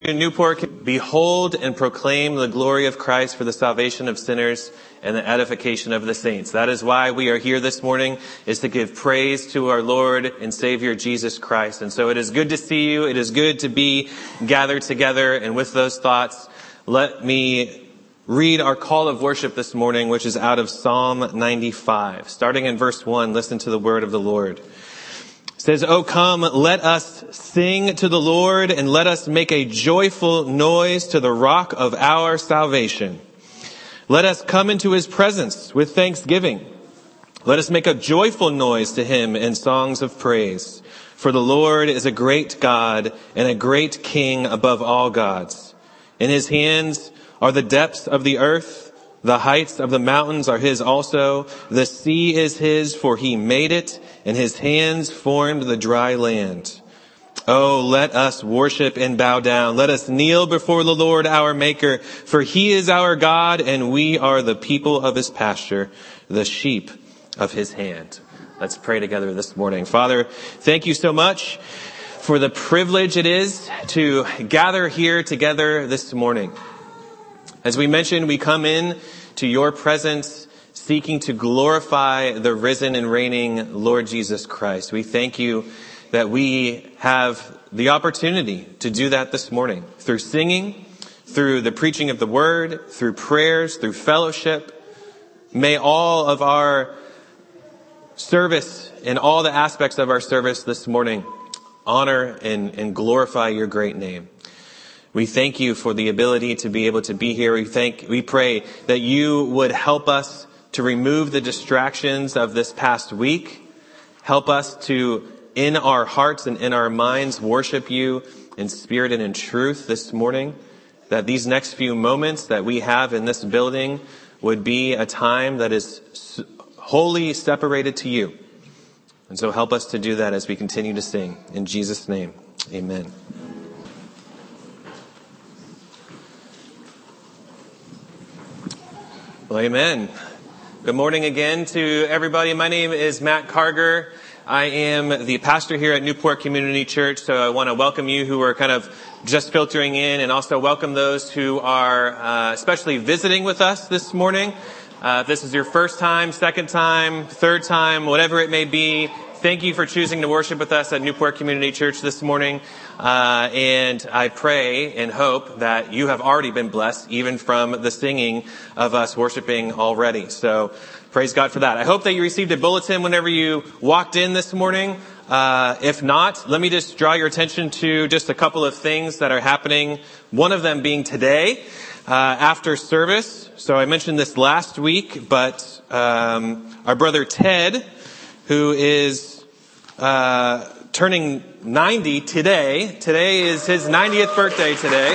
In Newport, behold and proclaim the glory of Christ for the salvation of sinners and the edification of the saints. That is why we are here this morning, is to give praise to our Lord and Savior Jesus Christ. And so it is good to see you. It is good to be gathered together. And with those thoughts, let me read our call of worship this morning, which is out of Psalm 95. Starting in verse 1, listen to the word of the Lord. It says, "O come, let us sing to the Lord, and let us make a joyful noise to the rock of our salvation. Let us come into his presence with thanksgiving. Let us make a joyful noise to him in songs of praise. For the Lord is a great God and a great King above all gods. In his hands are the depths of the earth. The heights of the mountains are his also. The sea is his, for he made it, and his hands formed the dry land. Oh, let us worship and bow down. Let us kneel before the Lord our Maker, for he is our God, and we are the people of his pasture, the sheep of his hand." Let's pray together this morning. Father, thank you so much for the privilege it is to gather here together this morning. As we mentioned, we come in to your presence seeking to glorify the risen and reigning Lord Jesus Christ. We thank you that we have the opportunity to do that this morning through singing, through the preaching of the word, through prayers, through fellowship. May all of our service and all the aspects of our service this morning honor and glorify your great name. We thank you for the ability to be able to be here. We pray that you would help us to remove the distractions of this past week. Help us to, in our hearts and in our minds, worship you in spirit and in truth this morning. That these next few moments that we have in this building would be a time that is wholly separated to you. And so help us to do that as we continue to sing. In Jesus' name, amen. Well, amen. Good morning again to everybody. My name is Matt Carger. I am the pastor here at Newport Community Church, so I want to welcome you who are kind of just filtering in, and also welcome those who are especially visiting with us this morning. If this is your first time, second time, third time, whatever it may be, thank you for choosing to worship with us at Newport Community Church this morning. And I pray and hope that you have already been blessed, even from the singing of us worshiping already. So praise God for that. I hope that you received a bulletin whenever you walked in this morning. If not, let me just draw your attention to just a couple of things that are happening. One of them being today, after service. So I mentioned this last week, but our brother Ted, who is turning 90 today. Today is his 90th birthday today.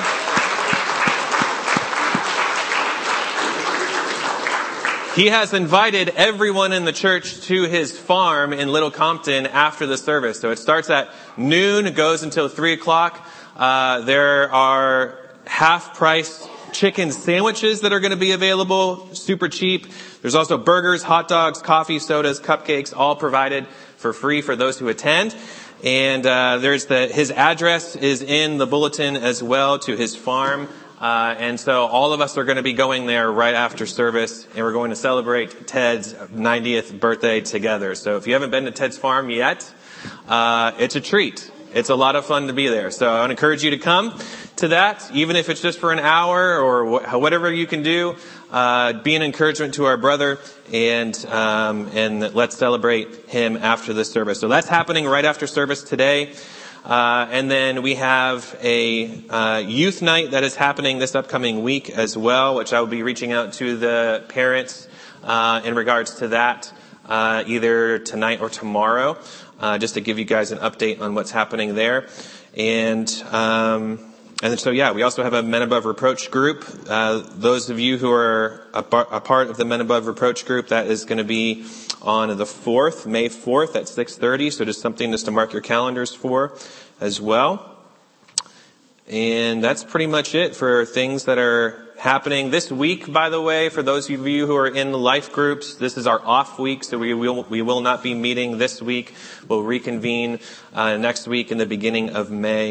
He has invited everyone in the church to his farm in Little Compton after the service. So it starts at noon, goes until 3 o'clock. There are half-price chicken sandwiches that are going to be available, super cheap. There's also burgers, hot dogs, coffee, sodas, cupcakes, all provided for free for those who attend. And his address is in the bulletin as well, to his farm. And so all of us are going to be going there right after service, and we're going to celebrate Ted's 90th birthday together. So if you haven't been to Ted's farm yet, it's a treat. It's a lot of fun to be there. So I would encourage you to come to that, even if it's just for an hour or whatever you can do. Be an encouragement to our brother, and let's celebrate him after the service. So that's happening right after service today. And then we have a youth night that is happening this upcoming week as well, which I will be reaching out to the parents in regards to that either tonight or tomorrow, just to give you guys an update on what's happening there. And so, we also have a Men Above Reproach group. Those of you who are a part of the Men Above Reproach group, that is going to be on the 4th, May 4th at 6:30. So just something just to mark your calendars for as well. And that's pretty much it for things that are happening this week. By the way, for those of you who are in the life groups, this is our off week, so we will not be meeting this week. We'll reconvene next week in the beginning of May.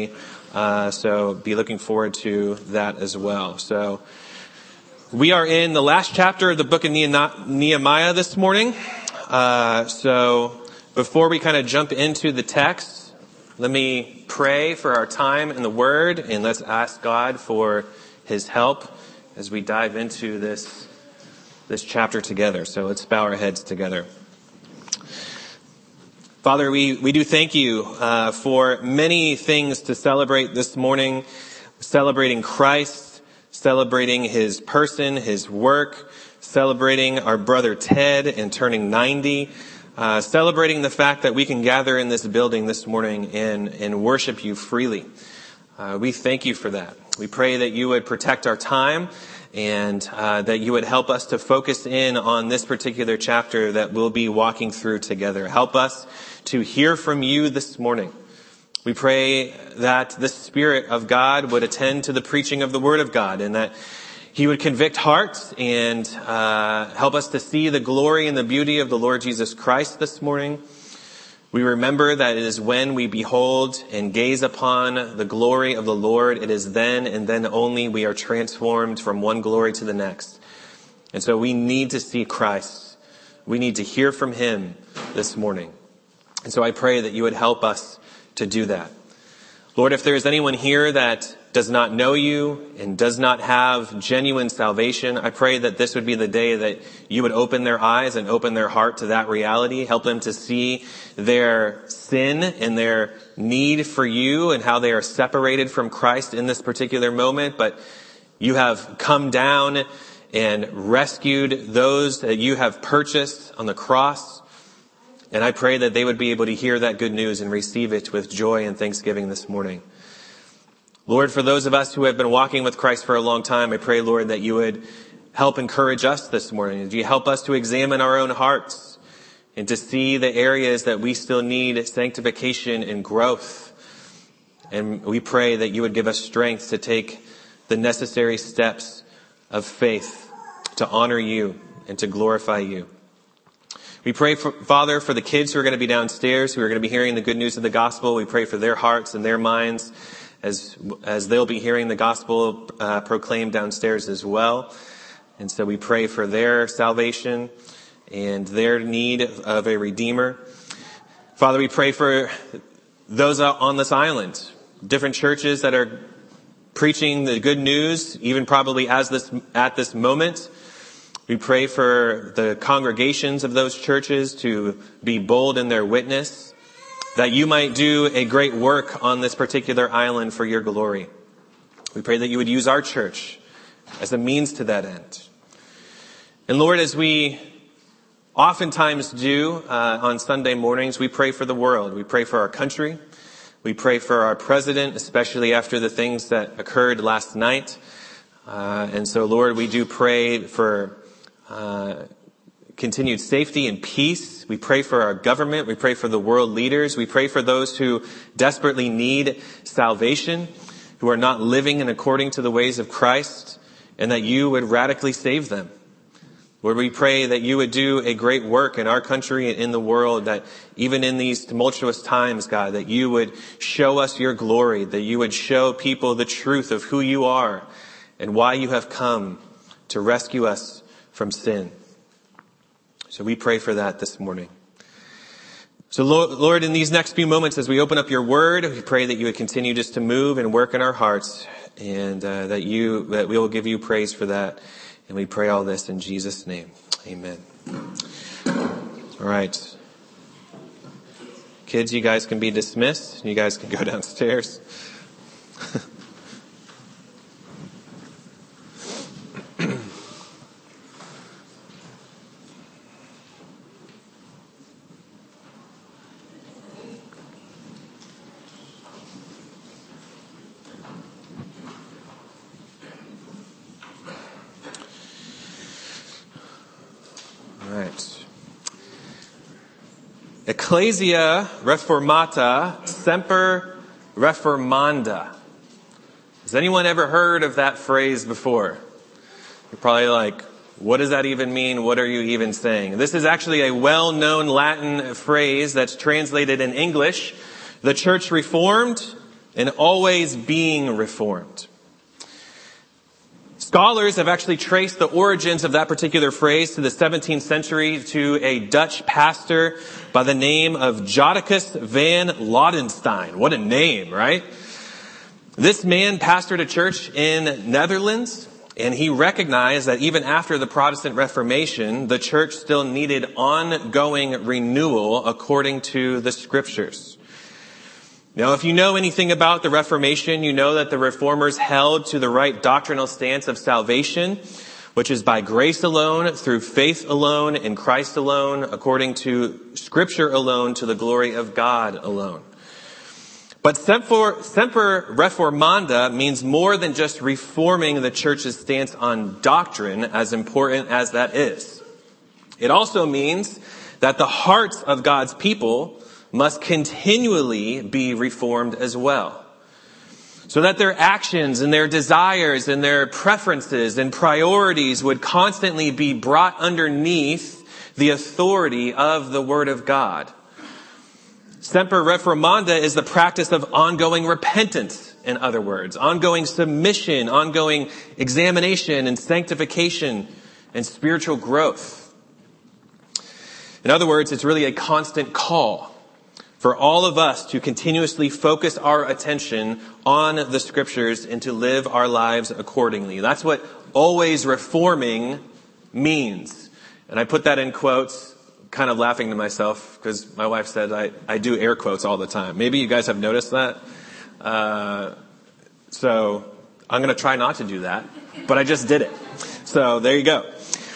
So be looking forward to that as well. So we are in the last chapter of the book of Nehemiah this morning. So before we kind of jump into the text, let me pray for our time in the Word, and let's ask God for His help as we dive into this chapter together. So let's bow our heads together. Father, we do thank you for many things to celebrate this morning, celebrating Christ, celebrating His person, His work, celebrating our brother Ted and turning 90, celebrating the fact that we can gather in this building this morning and worship you freely. We thank you for that. We pray that you would protect our time and that you would help us to focus in on this particular chapter that we'll be walking through together. Help us to hear from you this morning. We pray that the Spirit of God would attend to the preaching of the Word of God, and that He would convict hearts and help us to see the glory and the beauty of the Lord Jesus Christ this morning. We remember that it is when we behold and gaze upon the glory of the Lord, it is then and then only we are transformed from one glory to the next. And so we need to see Christ. We need to hear from Him this morning. And so I pray that you would help us to do that. Lord, if there is anyone here that does not know you and does not have genuine salvation, I pray that this would be the day that you would open their eyes and open their heart to that reality. Help them to see their sin and their need for you and how they are separated from Christ in this particular moment. But you have come down and rescued those that you have purchased on the cross. And I pray that they would be able to hear that good news and receive it with joy and thanksgiving this morning. Lord, for those of us who have been walking with Christ for a long time, I pray, Lord, that you would help encourage us this morning. That you help us to examine our own hearts and to see the areas that we still need sanctification and growth. And we pray that you would give us strength to take the necessary steps of faith to honor you and to glorify you. We pray, Father, for the kids who are going to be downstairs, who are going to be hearing the good news of the gospel. We pray for their hearts and their minds as they'll be hearing the gospel proclaimed downstairs as well. And so we pray for their salvation and their need of a Redeemer. Father, we pray for those out on this island, different churches that are preaching the good news, even probably at this moment. We pray for the congregations of those churches to be bold in their witness, that you might do a great work on this particular island for your glory. We pray that you would use our church as a means to that end. And Lord, as we oftentimes do on Sunday mornings, we pray for the world. We pray for our country. We pray for our president, especially after the things that occurred last night. And so, Lord, we do pray for continued safety and peace. We pray for our government. We pray for the world leaders. We pray for those who desperately need salvation, who are not living in according to the ways of Christ, and that you would radically save them. Lord, we pray that you would do a great work in our country and in the world, that even in these tumultuous times, God, that you would show us your glory, that you would show people the truth of who you are and why you have come to rescue us from sin. So we pray for that this morning. So Lord, in these next few moments, as we open up your word, we pray that you would continue just to move and work in our hearts, and that we will give you praise for that. And we pray all this in Jesus' name. Amen. All right. Kids, you guys can be dismissed. You guys can go downstairs. Ecclesia Reformata Semper Reformanda. Has anyone ever heard of that phrase before? You're probably like, what does that even mean? What are you even saying? This is actually a well-known Latin phrase that's translated in English. The church reformed, and always being reformed. Scholars have actually traced the origins of that particular phrase to the 17th century to a Dutch pastor by the name of Jodocus van Laudenstein. What a name, right? This man pastored a church in Netherlands, and he recognized that even after the Protestant Reformation, the church still needed ongoing renewal according to the scriptures. Now, if you know anything about the Reformation, you know that the Reformers held to the right doctrinal stance of salvation, which is by grace alone, through faith alone, in Christ alone, according to Scripture alone, to the glory of God alone. But Semper Reformanda means more than just reforming the church's stance on doctrine, as important as that is. It also means that the hearts of God's people must continually be reformed as well, so that their actions and their desires and their preferences and priorities would constantly be brought underneath the authority of the Word of God. Semper Reformanda is the practice of ongoing repentance, in other words, ongoing submission, ongoing examination and sanctification and spiritual growth. In other words, it's really a constant call for all of us to continuously focus our attention on the scriptures and to live our lives accordingly. That's what always reforming means. And I put that in quotes, kind of laughing to myself because my wife said I do air quotes all the time. Maybe you guys have noticed that. So I'm going to try not to do that, but I just did it. So there you go.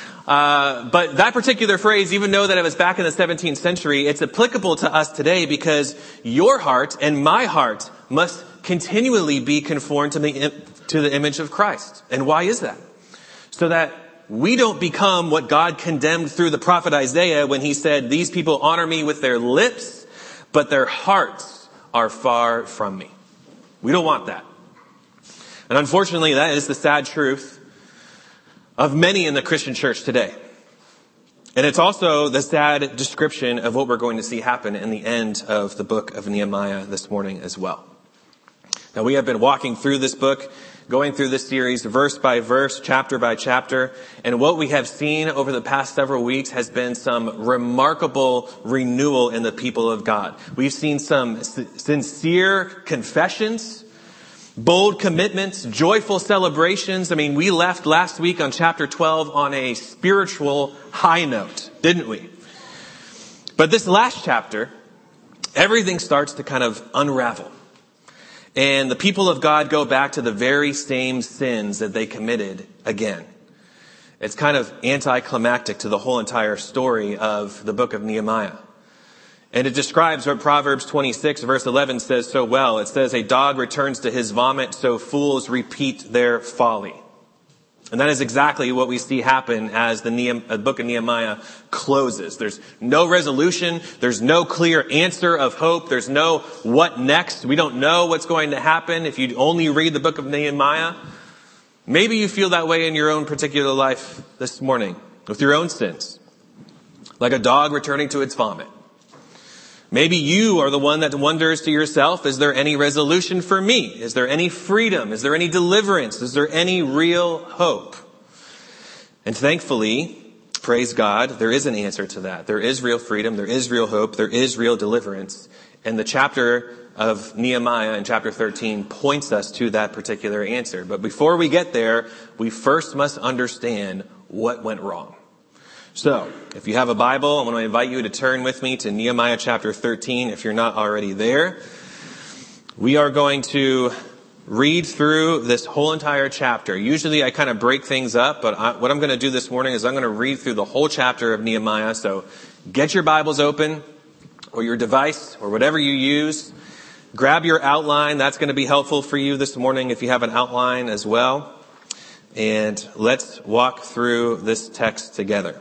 But that particular phrase, even though that it was back in the 17th century, it's applicable to us today because your heart and my heart must continually be conformed to the image of Christ. And why is that? So that we don't become what God condemned through the prophet Isaiah when he said, "These people honor me with their lips, but their hearts are far from me." We don't want that. And unfortunately, that is the sad truth of many in the Christian church today. And it's also the sad description of what we're going to see happen in the end of the book of Nehemiah this morning as well. Now, we have been walking through this book, going through this series verse by verse, chapter by chapter, and what we have seen over the past several weeks has been some remarkable renewal in the people of God. We've seen some sincere confessions, bold commitments, joyful celebrations. I mean, we left last week on chapter 12 on a spiritual high note, didn't we? But this last chapter, everything starts to kind of unravel. And the people of God go back to the very same sins that they committed again. It's kind of anticlimactic to the whole entire story of the book of Nehemiah. And it describes what Proverbs 26 verse 11 says so well. It says, "A dog returns to his vomit, so fools repeat their folly." And that is exactly what we see happen as the book of Nehemiah closes. There's no resolution. There's no clear answer of hope. There's no what next. We don't know what's going to happen if you only read the book of Nehemiah. Maybe you feel that way in your own particular life this morning with your own sins. Like a dog returning to its vomit. Maybe you are the one that wonders to yourself, is there any resolution for me? Is there any freedom? Is there any deliverance? Is there any real hope? And thankfully, praise God, there is an answer to that. There is real freedom. There is real hope. There is real deliverance. And the chapter of Nehemiah in chapter 13 points us to that particular answer. But before we get there, we first must understand what went wrong. So, if you have a Bible, I want to invite you to turn with me to Nehemiah chapter 13 if you're not already there. We are going to read through this whole entire chapter. Usually I kind of break things up, but what I'm going to do this morning is I'm going to read through the whole chapter of Nehemiah. So, get your Bibles open or your device or whatever you use. Grab your outline. That's going to be helpful for you this morning if you have an outline as well. And let's walk through this text together.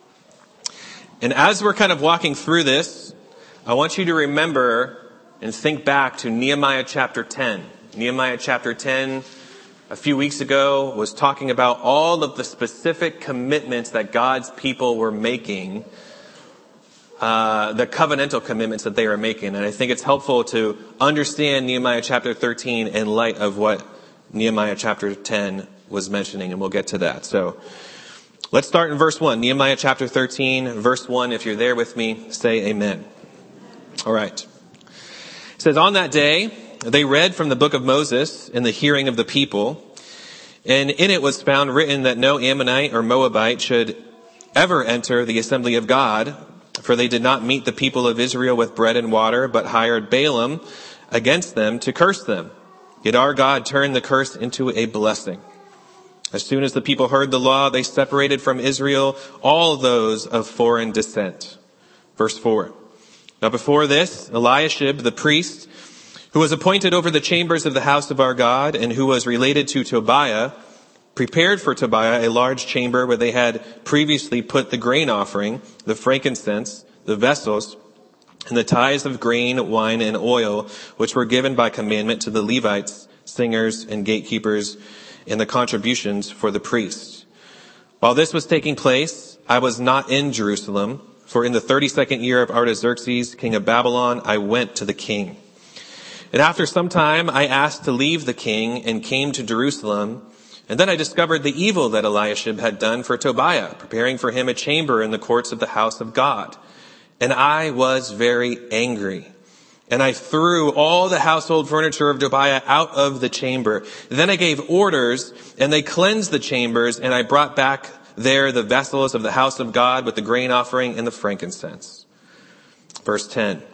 And as we're kind of walking through this, I want you to remember and think back to Nehemiah chapter 10. Nehemiah chapter 10, a few weeks ago, was talking about all of the specific commitments that God's people were making the covenantal commitments that they are making. And I think it's helpful to understand Nehemiah chapter 13 in light of what Nehemiah chapter 10 was mentioning, and we'll get to that. So let's start in verse 1. Nehemiah chapter 13, verse 1. If you're there with me, say amen. All right. It says, on that day, they read from the book of Moses in the hearing of the people, and in it was found written that no Ammonite or Moabite should ever enter the assembly of God, for they did not meet the people of Israel with bread and water, but hired Balaam against them to curse them. Yet our God turned the curse into a blessing. As soon as the people heard the law, they separated from Israel all those of foreign descent. Verse 4. Now before this, Eliashib, the priest, who was appointed over the chambers of the house of our God, and who was related to Tobiah, prepared for Tobiah a large chamber where they had previously put the grain offering, the frankincense, the vessels, and the tithes of grain, wine, and oil, which were given by commandment to the Levites, singers, and gatekeepers, and the contributions for the priests. While this was taking place, I was not in Jerusalem, for in the 32nd year of Artaxerxes, king of Babylon, I went to the king. And after some time, I asked to leave the king and came to Jerusalem. And then I discovered the evil that Eliashib had done for Tobiah, preparing for him a chamber in the courts of the house of God. And I was very angry. And I threw all the household furniture of Tobiah out of the chamber. Then I gave orders, and they cleansed the chambers, and I brought back there the vessels of the house of God with the grain offering and the frankincense. Verse 10.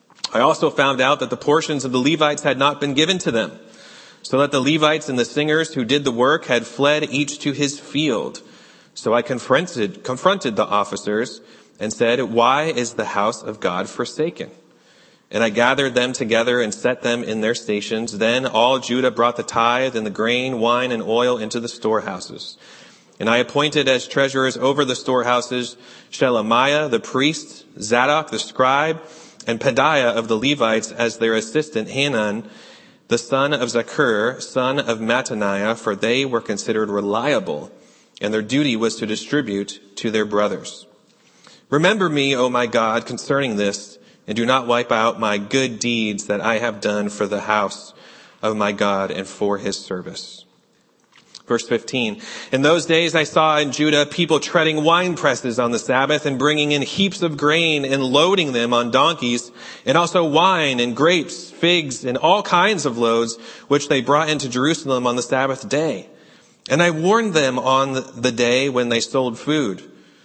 I also found out that the portions of the Levites had not been given to them, so that the Levites and the singers who did the work had fled each to his field. So I confronted the officers and said, why is the house of God forsaken? And I gathered them together and set them in their stations. Then all Judah brought the tithe and the grain, wine, and oil into the storehouses. And I appointed as treasurers over the storehouses Shelemiah the priest, Zadok the scribe, and Pedaiah of the Levites as their assistant, Hanan, the son of Zakur, son of Mattaniah, for they were considered reliable, and their duty was to distribute to their brothers. Remember me, O my God, concerning this, and do not wipe out my good deeds that I have done for the house of my God and for his service. Verse 15. In those days I saw in Judah people treading wine presses on the Sabbath and bringing in heaps of grain and loading them on donkeys, and also wine and grapes, figs, and all kinds of loads, which they brought into Jerusalem on the Sabbath day. And I warned them on the day when they sold food.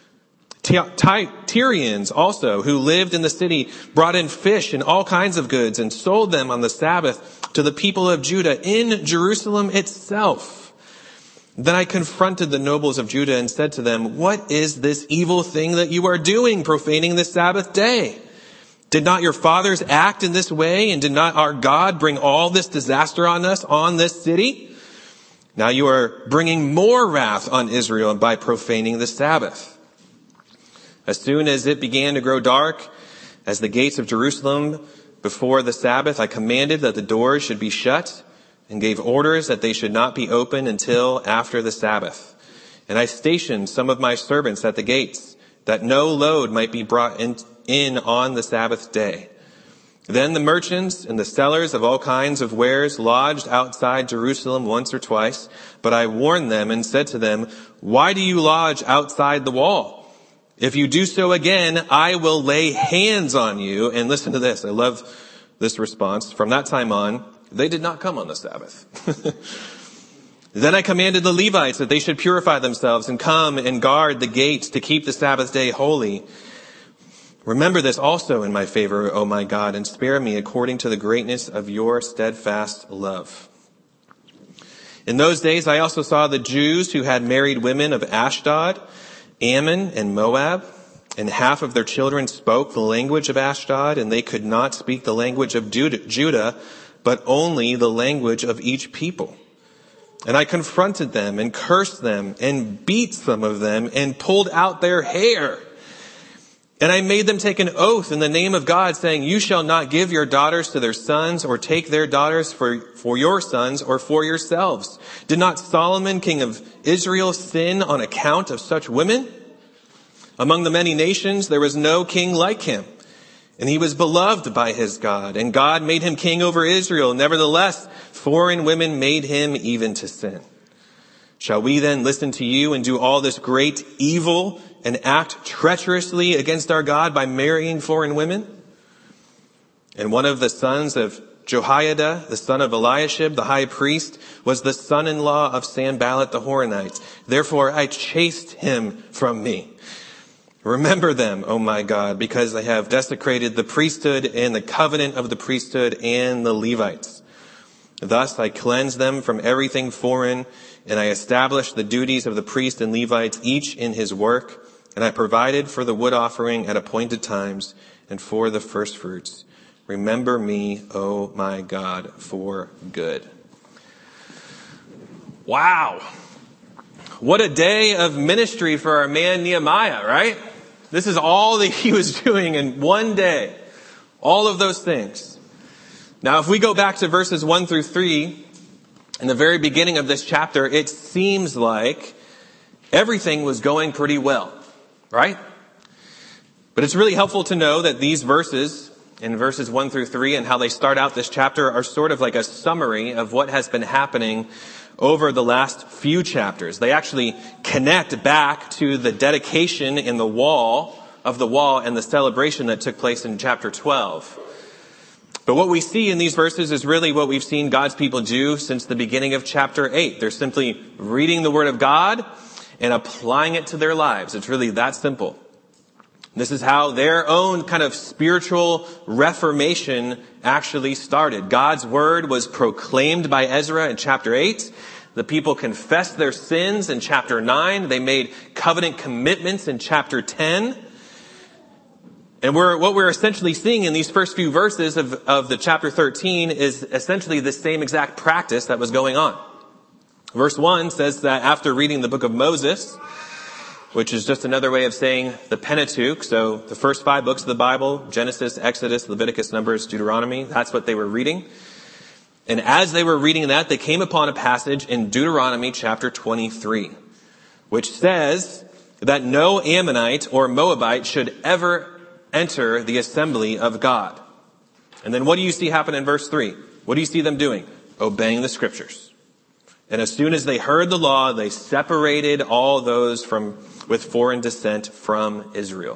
Tyrians also, who lived in the city, brought in fish and all kinds of goods and sold them on the Sabbath to the people of Judah in Jerusalem itself. Then I confronted the nobles of Judah and said to them, what is this evil thing that you are doing, profaning the Sabbath day? Did not your fathers act in this way, and did not our God bring all this disaster on us, on this city? Now you are bringing more wrath on Israel by profaning the Sabbath. As soon as it began to grow dark, as the gates of Jerusalem before the Sabbath, I commanded that the doors should be shut and gave orders that they should not be opened until after the Sabbath. And I stationed some of my servants at the gates, that no load might be brought in on the Sabbath day. Then the merchants and the sellers of all kinds of wares lodged outside Jerusalem once or twice, but I warned them and said to them, why do you lodge outside the wall? If you do so again, I will lay hands on you. And listen to this. I love this response. From that time on, they did not come on the Sabbath. Then I commanded the Levites that they should purify themselves and come and guard the gates to keep the Sabbath day holy. Remember this also in my favor, O my God, and spare me according to the greatness of your steadfast love. In those days I also saw the Jews who had married women of Ashdod, Ammon, and Moab, and half of their children spoke the language of Ashdod, and they could not speak the language of Judah, but only the language of each people. And I confronted them and cursed them and beat some of them and pulled out their hair. And I made them take an oath in the name of God, saying, you shall not give your daughters to their sons or take their daughters for your sons or for yourselves. Did not Solomon, king of Israel, sin on account of such women? Among the many nations, there was no king like him, and he was beloved by his God, and God made him king over Israel. Nevertheless, foreign women made him even to sin. Shall we then listen to you and do all this great evil and act treacherously against our God by marrying foreign women? And one of the sons of Jehoiada, the son of Eliashib, the high priest, was the son-in-law of Sanballat the Horonite. Therefore I chased him from me. Remember them, O my God, because they have desecrated the priesthood and the covenant of the priesthood and the Levites. Thus I cleansed them from everything foreign, and I established the duties of the priest and Levites, each in his work, and I provided for the wood offering at appointed times and for the first fruits. Remember me, O my God, for good. Wow. What a day of ministry for our man Nehemiah, right? This is all that he was doing in one day. All of those things. Now, if we go back to verses 1 through 3, in the very beginning of this chapter, it seems like everything was going pretty well, right? But it's really helpful to know that these verses, in verses 1 through 3, and how they start out this chapter, are sort of like a summary of what has been happening over the last few chapters. They actually connect back to the dedication in the wall and the celebration that took place in chapter 12. But what we see in these verses is really what we've seen God's people do since the beginning of chapter 8. They're simply reading the Word of God and applying it to their lives. It's really that simple. This is how their own kind of spiritual reformation actually started. God's Word was proclaimed by Ezra in chapter 8. The people confessed their sins in chapter 9. They made covenant commitments in chapter 10. And what we're essentially seeing in these first few verses of the chapter 13 is essentially the same exact practice that was going on. Verse 1 says that after reading the book of Moses, which is just another way of saying the Pentateuch, so the first 5 books of the Bible, Genesis, Exodus, Leviticus, Numbers, Deuteronomy, that's what they were reading. And as they were reading that, they came upon a passage in Deuteronomy chapter 23, which says that no Ammonite or Moabite should ever enter the assembly of God. And then what do you see happen in verse 3? What do you see them doing? Obeying the scriptures. And as soon as they heard the law, they separated all those with foreign descent from Israel.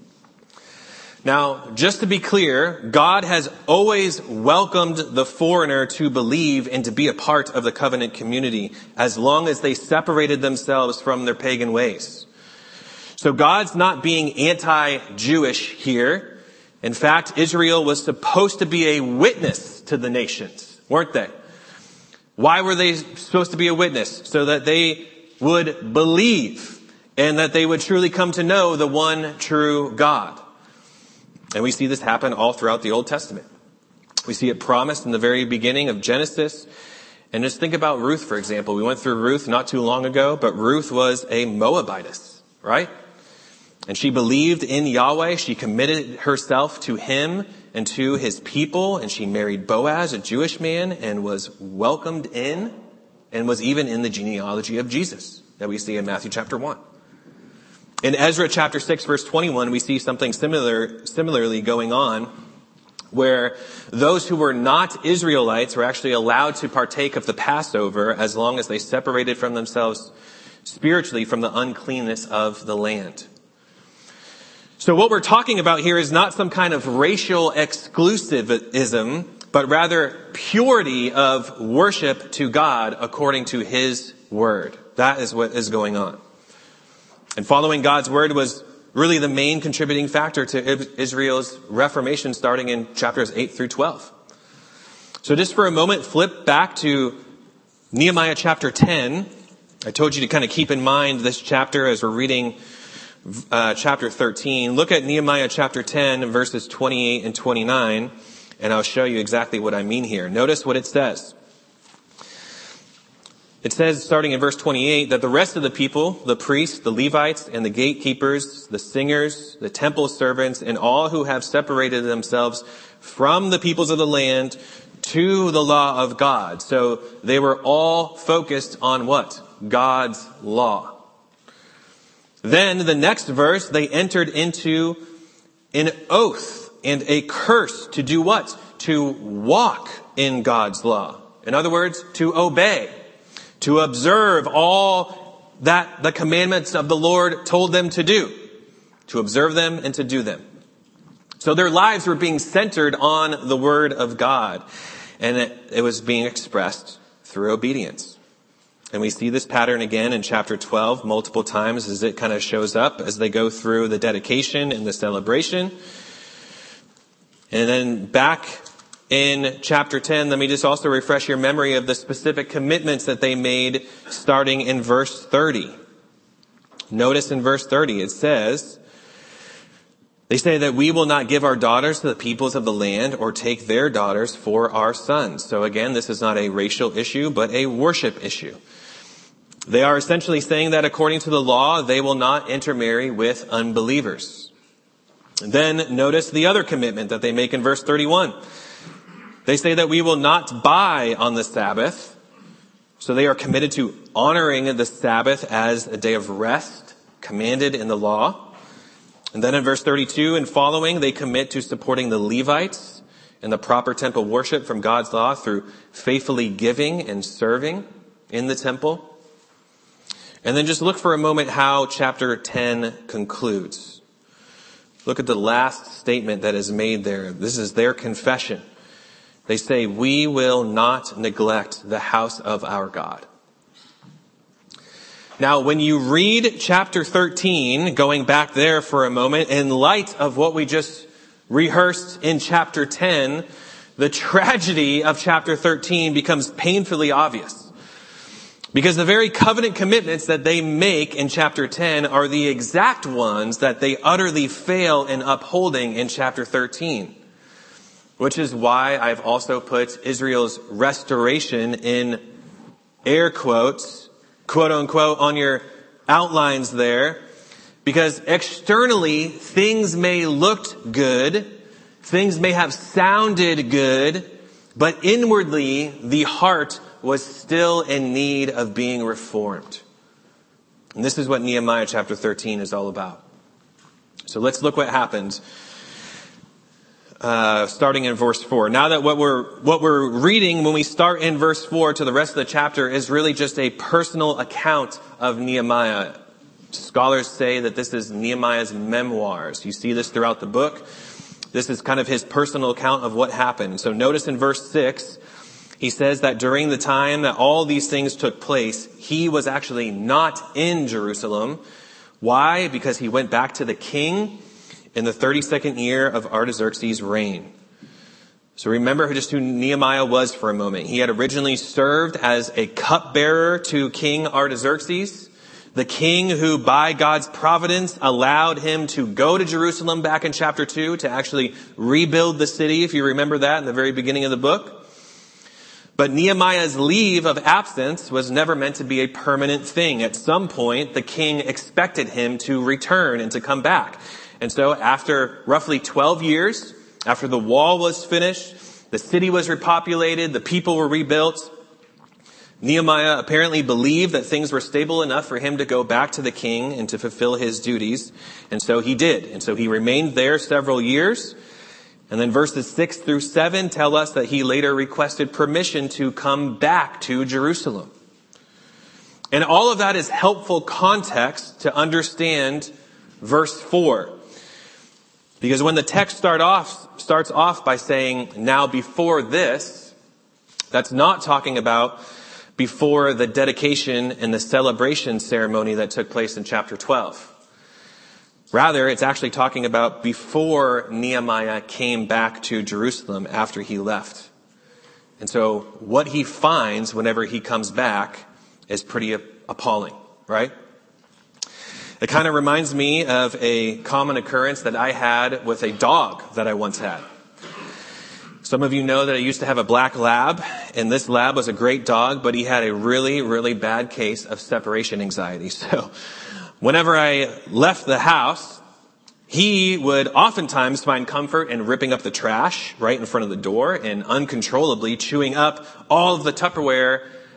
Now, just to be clear, God has always welcomed the foreigner to believe and to be a part of the covenant community as long as they separated themselves from their pagan ways. So God's not being anti-Jewish here. In fact, Israel was supposed to be a witness to the nations, weren't they? Why were they supposed to be a witness? So that they would believe and that they would truly come to know the one true God. And we see this happen all throughout the Old Testament. We see it promised in the very beginning of Genesis. And just think about Ruth, for example. We went through Ruth not too long ago, but Ruth was a Moabitess, right? And she believed in Yahweh. She committed herself to him and to his people. And she married Boaz, a Jewish man, and was welcomed in and was even in the genealogy of Jesus that we see in Matthew chapter 1. In Ezra chapter 6 verse 21, we see something similarly going on where those who were not Israelites were actually allowed to partake of the Passover as long as they separated from themselves spiritually from the uncleanness of the land. So what we're talking about here is not some kind of racial exclusivism, but rather purity of worship to God according to his word. That is what is going on. And following God's word was really the main contributing factor to Israel's reformation starting in chapters 8 through 12. So just for a moment, flip back to Nehemiah chapter 10. I told you to kind of keep in mind this chapter as we're reading chapter 13. Look at Nehemiah chapter 10 verses 28 and 29, and I'll show you exactly what I mean here. Notice what it says. It says, starting in verse 28, that the rest of the people, the priests, the Levites, and the gatekeepers, the singers, the temple servants, and all who have separated themselves from the peoples of the land to the law of God. So they were all focused on what? God's law. Then the next verse, they entered into an oath and a curse to do what? To walk in God's law. In other words, to obey, to observe all that the commandments of the Lord told them to do, to observe them and to do them. So their lives were being centered on the word of God, and it was being expressed through obedience. And we see this pattern again in chapter 12 multiple times as it kind of shows up as they go through the dedication and the celebration. And then back in chapter 10, let me just also refresh your memory of the specific commitments that they made starting in verse 30. Notice in verse 30 it says, they say that we will not give our daughters to the peoples of the land or take their daughters for our sons. So again, this is not a racial issue, but a worship issue. They are essentially saying that according to the law, they will not intermarry with unbelievers. Then notice the other commitment that they make in verse 31. They say that we will not buy on the Sabbath. So they are committed to honoring the Sabbath as a day of rest, commanded in the law. And then in verse 32 and following, they commit to supporting the Levites in the proper temple worship from God's law through faithfully giving and serving in the temple. And then just look for a moment how chapter 10 concludes. Look at the last statement that is made there. This is their confession. They say, we will not neglect the house of our God. Now, when you read chapter 13, going back there for a moment, in light of what we just rehearsed in chapter 10, the tragedy of chapter 13 becomes painfully obvious. Because the very covenant commitments that they make in chapter 10 are the exact ones that they utterly fail in upholding in chapter 13. Which is why I've also put Israel's restoration in air quotes, quote unquote, on your outlines there. Because externally, things may look good, things may have sounded good, but inwardly, the heart was still in need of being reformed. And this is what Nehemiah chapter 13 is all about. So let's look what happens. Starting in verse 4. Now that what we're reading when we start in verse 4 to the rest of the chapter is really just a personal account of Nehemiah. Scholars say that this is Nehemiah's memoirs. You see this throughout the book. This is kind of his personal account of what happened. So notice in verse 6, he says that during the time that all these things took place, he was actually not in Jerusalem. Why? Because he went back to the king in the 32nd year of Artaxerxes' reign. So remember just who Nehemiah was for a moment. He had originally served as a cupbearer to King Artaxerxes, the king who by God's providence allowed him to go to Jerusalem back in chapter 2 to actually rebuild the city, if you remember that in the very beginning of the book. But Nehemiah's leave of absence was never meant to be a permanent thing. At some point, the king expected him to return and to come back. And so after roughly 12 years, after the wall was finished, the city was repopulated, the people were rebuilt, Nehemiah apparently believed that things were stable enough for him to go back to the king and to fulfill his duties. And so he did. And so he remained there several years. And then verses 6 through 7 tell us that he later requested permission to come back to Jerusalem. And all of that is helpful context to understand verse 4. Because when the text starts off by saying, now before this, that's not talking about before the dedication and the celebration ceremony that took place in chapter 12. Rather, it's actually talking about before Nehemiah came back to Jerusalem after he left. And so what he finds whenever he comes back is pretty appalling, right? It kind of reminds me of a common occurrence that I had with a dog that I once had. Some of you know that I used to have a black lab, and this lab was a great dog, but he had a really, really bad case of separation anxiety. So whenever I left the house, he would oftentimes find comfort in ripping up the trash right in front of the door and uncontrollably chewing up all of the Tupperware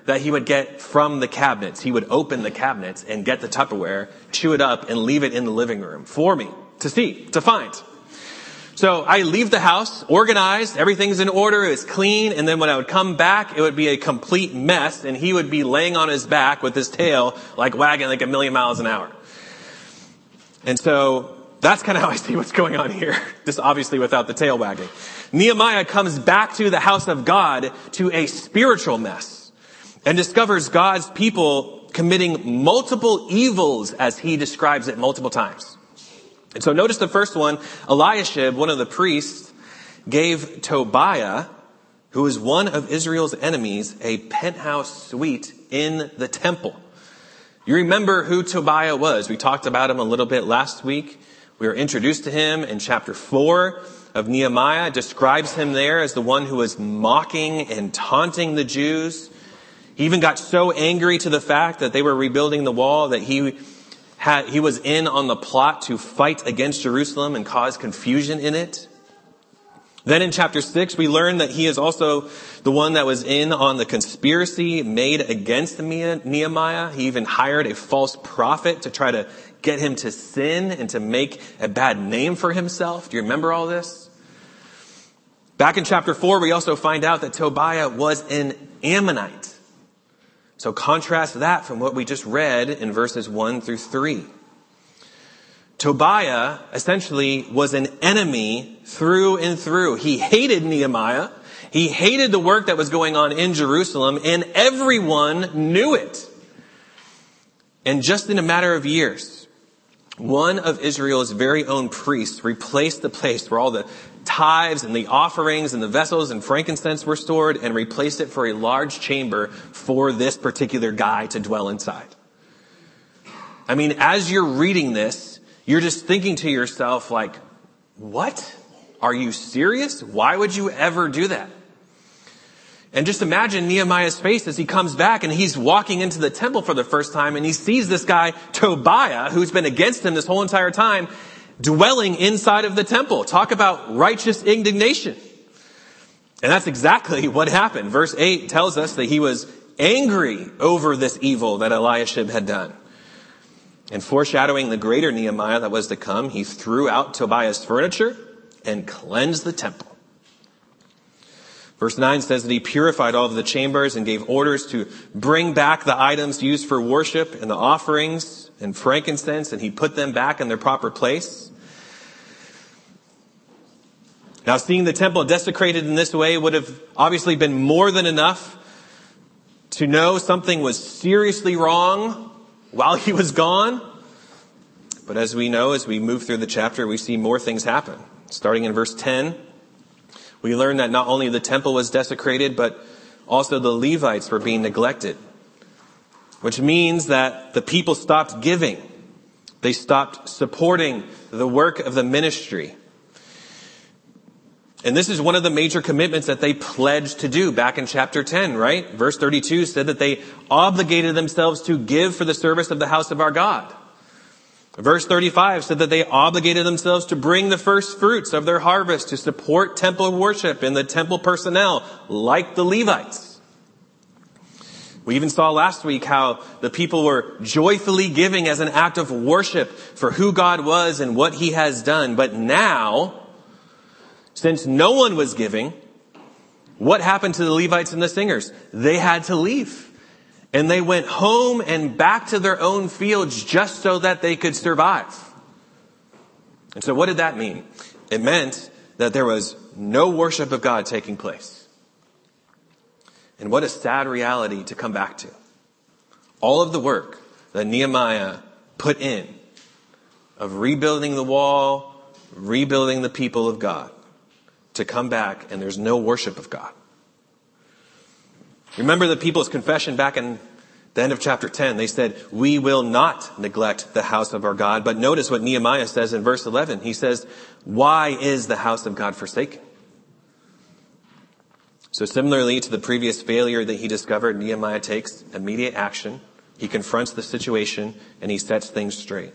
that he would get from the cabinets. He would open the cabinets and get the Tupperware, chew it up, and leave it in the living room for me to see, to find. So I leave the house, organized, everything's in order, it's clean, and then when I would come back, it would be a complete mess, and he would be laying on his back with his tail, like wagging like 1,000,000 miles an hour. And so that's kind of how I see what's going on here. Just obviously without the tail wagging. Nehemiah comes back to the house of God to a spiritual mess and discovers God's people committing multiple evils as he describes it multiple times. And so notice the first one, Eliashib, one of the priests, gave Tobiah, who is one of Israel's enemies, a penthouse suite in the temple. You remember who Tobiah was. We talked about him a little bit last week. We were introduced to him in chapter 4 of Nehemiah. It describes him there as the one who was mocking and taunting the Jews. He even got so angry to the fact that they were rebuilding the wall that he was in on the plot to fight against Jerusalem and cause confusion in it. Then in chapter 6, we learn that he is also the one that was in on the conspiracy made against Nehemiah. He even hired a false prophet to try to get him to sin and to make a bad name for himself. Do you remember all this? Back in chapter 4, we also find out that Tobiah was an Ammonite. So contrast that from what we just read in verses 1 through 3. Tobiah essentially was an enemy through and through. He hated Nehemiah. He hated the work that was going on in Jerusalem, and everyone knew it. And just in a matter of years, one of Israel's very own priests replaced the place where all the tithes and the offerings and the vessels and frankincense were stored and replaced it for a large chamber for this particular guy to dwell inside. I mean, as you're reading this, you're just thinking to yourself like, what? Are you serious? Why would you ever do that? And just imagine Nehemiah's face as he comes back and he's walking into the temple for the first time and he sees this guy, Tobiah, who's been against him this whole entire time, dwelling inside of the temple. Talk about righteous indignation. And that's exactly what happened. Verse 8 tells us that he was angry over this evil that Eliashib had done. And foreshadowing the greater Nehemiah that was to come, he threw out Tobiah's furniture and cleansed the temple. Verse 9 says that he purified all of the chambers and gave orders to bring back the items used for worship and the offerings and frankincense, and he put them back in their proper place. Now, seeing the temple desecrated in this way would have obviously been more than enough to know something was seriously wrong while he was gone. But as we know, as we move through the chapter, we see more things happen. Starting in verse 10, we learn that not only the temple was desecrated, but also the Levites were being neglected, which means that the people stopped giving. They stopped supporting the work of the ministry. And this is one of the major commitments that they pledged to do back in chapter 10, right? Verse 32 said that they obligated themselves to give for the service of the house of our God. Verse 35 said that they obligated themselves to bring the first fruits of their harvest to support temple worship and the temple personnel, like the Levites. We even saw last week how the people were joyfully giving as an act of worship for who God was and what he has done. But now, since no one was giving, what happened to the Levites and the singers? They had to leave. And they went home and back to their own fields just so that they could survive. And so what did that mean? It meant that there was no worship of God taking place. And what a sad reality to come back to. All of the work that Nehemiah put in of rebuilding the wall, rebuilding the people of God, to come back and there's no worship of God. Remember the people's confession back in the end of chapter 10. They said, we will not neglect the house of our God. But notice what Nehemiah says in verse 11. He says, why is the house of God forsaken? So similarly to the previous failure that he discovered, Nehemiah takes immediate action. He confronts the situation and he sets things straight.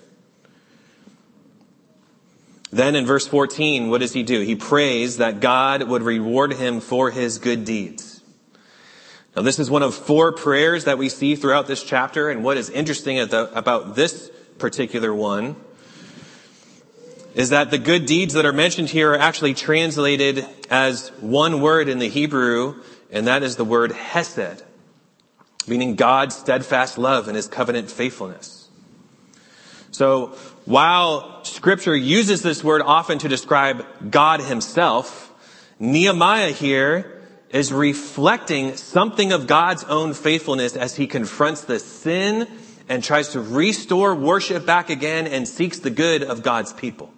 Then in verse 14, what does he do? He prays that God would reward him for his good deeds. Now, this is one of 4 prayers that we see throughout this chapter, and what is interesting about this particular one is that the good deeds that are mentioned here are actually translated as one word in the Hebrew, and that is the word hesed, meaning God's steadfast love and his covenant faithfulness. So while Scripture uses this word often to describe God himself, Nehemiah here is reflecting something of God's own faithfulness as he confronts the sin and tries to restore worship back again and seeks the good of God's people.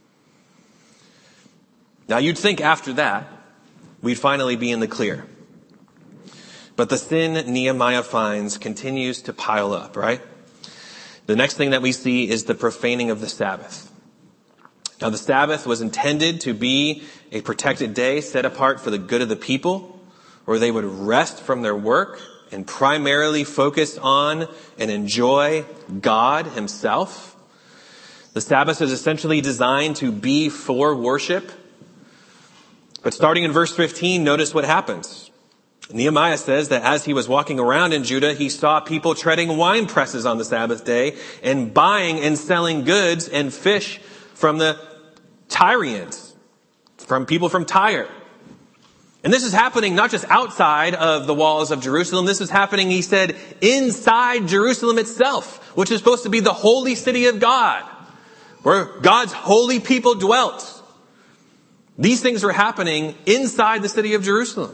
Now, you'd think after that, we'd finally be in the clear. But the sin Nehemiah finds continues to pile up, right? The next thing that we see is the profaning of the Sabbath. Now, the Sabbath was intended to be a protected day set apart for the good of the people, where they would rest from their work and primarily focus on and enjoy God himself. The Sabbath is essentially designed to be for worship. But starting in verse 15, notice what happens. Nehemiah says that as he was walking around in Judah, he saw people treading wine presses on the Sabbath day and buying and selling goods and fish from the Tyrians, from people from Tyre. And this is happening not just outside of the walls of Jerusalem. This is happening, he said, inside Jerusalem itself, which is supposed to be the holy city of God, where God's holy people dwelt. These things were happening inside the city of Jerusalem.